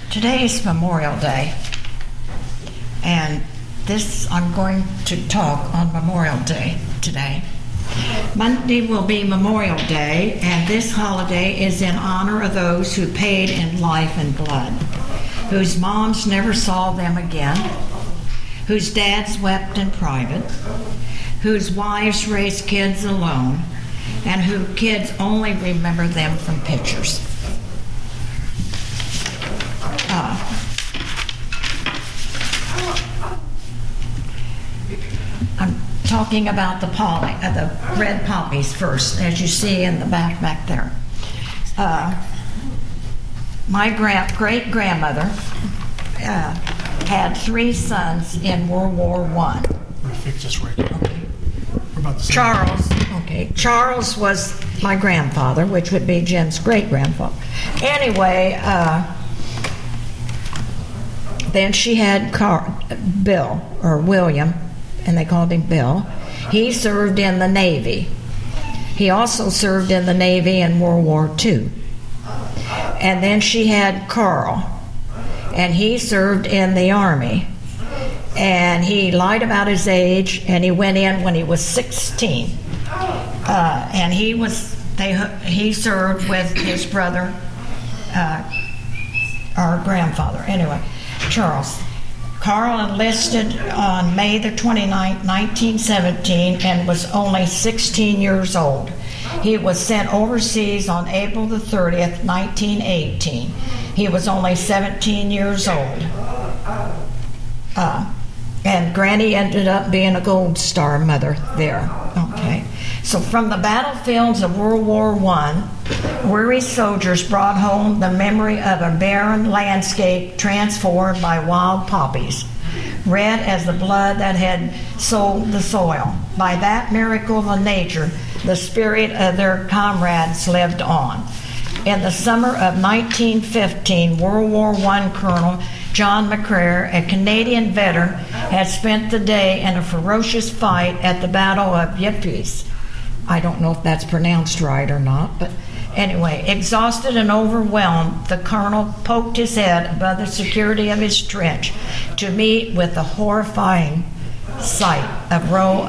Today is Memorial Day, and I'm going to talk on Memorial Day today. Monday will be Memorial Day, and this holiday is in honor of those who paid in life and blood, whose moms never saw them again, whose dads wept in private, whose wives raised kids alone, and whose kids only remember them from pictures. I'm talking about the red poppies first, as you see in the back there. My great-grandmother had 3 sons in World War I. We're fix this right here. Okay. We're about to Charles was my grandfather, which would be Jim's great-grandfather. Anyway, then she had Bill, or William, and they called him Bill. He served in the Navy. He also served in the Navy in World War II. And then she had Carl, and he served in the Army. And he lied about his age, and he went in when he was 16. And he served with his brother, our grandfather. Anyway, Charles. Carl enlisted on May the 29th, 1917, and was only 16 years old. He was sent overseas on April the 30th, 1918. He was only 17 years old. And Granny ended up being a Gold Star mother there. Okay. So from the battlefields of World War I, weary soldiers brought home the memory of a barren landscape transformed by wild poppies, red as the blood that had sold the soil. By that miracle of nature, the spirit of their comrades lived on. In the summer of 1915, World War I Colonel John McCrae, a Canadian veteran, had spent the day in a ferocious fight at the Battle of Ypres. I don't know if that's pronounced right or not, but anyway, exhausted and overwhelmed, the colonel poked his head above the security of his trench to meet with the horrifying sight of row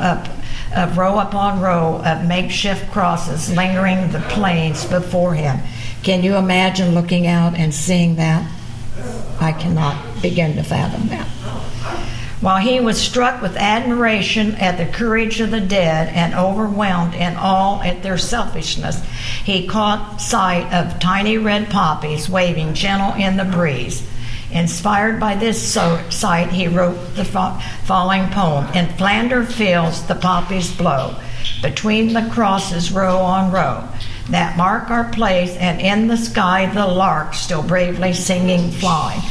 upon row of makeshift crosses lingering the plains before him. Can you imagine looking out and seeing that? I cannot begin to fathom that. While he was struck with admiration at the courage of the dead and overwhelmed in awe at their selfishness, he caught sight of tiny red poppies waving gentle in the breeze. Inspired by this sight, he wrote the following poem. In Flanders fields the poppies blow, between the crosses row on row, that mark our place, and in the sky the lark still bravely singing fly.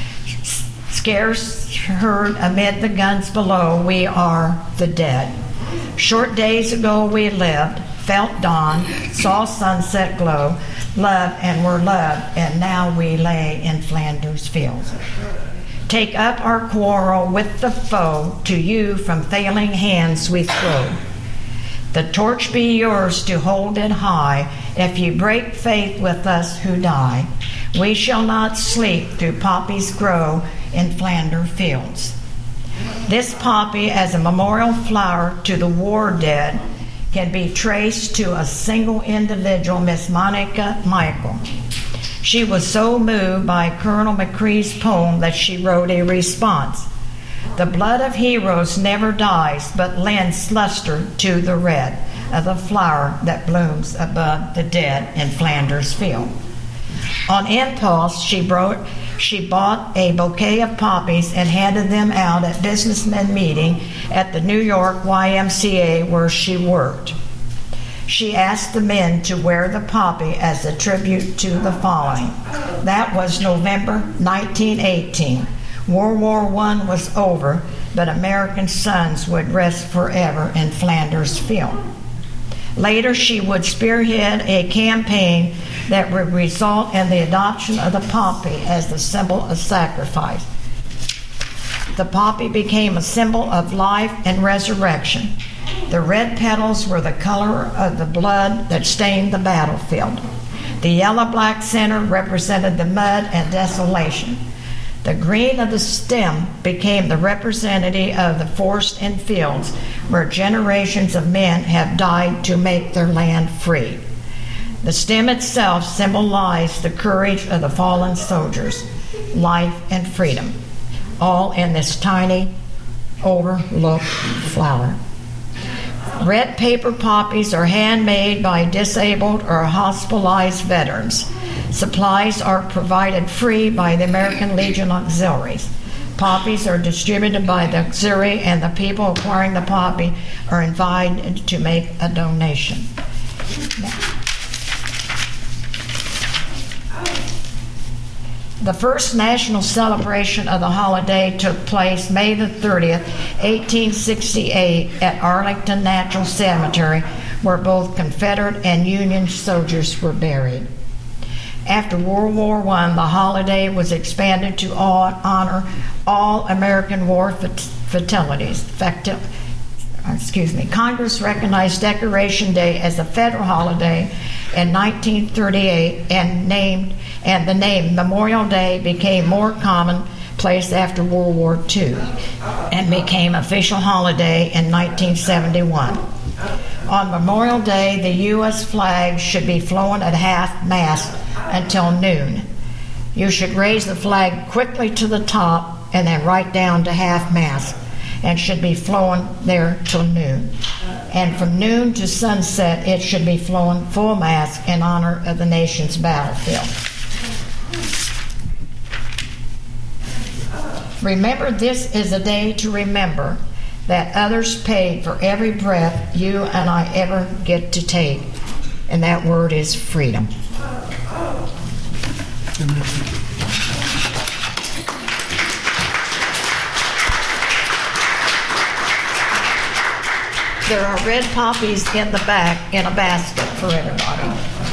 Scarce heard amid the guns below, we are the dead. Short days ago we lived, felt dawn, saw sunset glow, loved and were loved, and now we lay in Flanders fields. Take up our quarrel with the foe, to you from failing hands we throw. The torch be yours to hold it high, if you break faith with us who die. We shall not sleep through poppies grow in Flanders fields. This poppy, as a memorial flower to the war dead, can be traced to a single individual, Miss Monica Michael. She was so moved by Colonel McCrae's poem that she wrote a response. The blood of heroes never dies, but lends luster to the red of the flower that blooms above the dead in Flanders field. On impulse, she bought a bouquet of poppies and handed them out at businessmen meeting at the New York YMCA where she worked. She asked the men to wear the poppy as a tribute to the fallen. That was November 1918. World War I was over, but American sons would rest forever in Flanders field. Later, she would spearhead a campaign that would result in the adoption of the poppy as the symbol of sacrifice. The poppy became a symbol of life and resurrection. The red petals were the color of the blood that stained the battlefield. The yellow-black center represented the mud and desolation. The green of the stem became the representative of the forest and fields where generations of men have died to make their land free. The stem itself symbolized the courage of the fallen soldiers, life and freedom, all in this tiny, overlooked flower. Red paper poppies are handmade by disabled or hospitalized veterans. Supplies are provided free by the American Legion Auxiliaries. Poppies are distributed by the auxiliary, and the people acquiring the poppy are invited to make a donation. The first national celebration of the holiday took place May the 30th, 1868 at Arlington National Cemetery, where both Confederate and Union soldiers were buried. After World War I, the holiday was expanded to honor all American war fatalities. Congress recognized Decoration Day as a federal holiday in 1938 and the name Memorial Day became more commonplace after World War II and became official holiday in 1971. On Memorial Day, the U.S. flag should be flown at half-mast until noon. You should raise the flag quickly to the top and then right down to half-mast, and should be flown there till noon. And from noon to sunset, it should be flown full mast in honor of the nation's battlefield. Remember, this is a day to remember that others paid for every breath you and I ever get to take, and that word is freedom. There are red poppies in the back in a basket for everybody.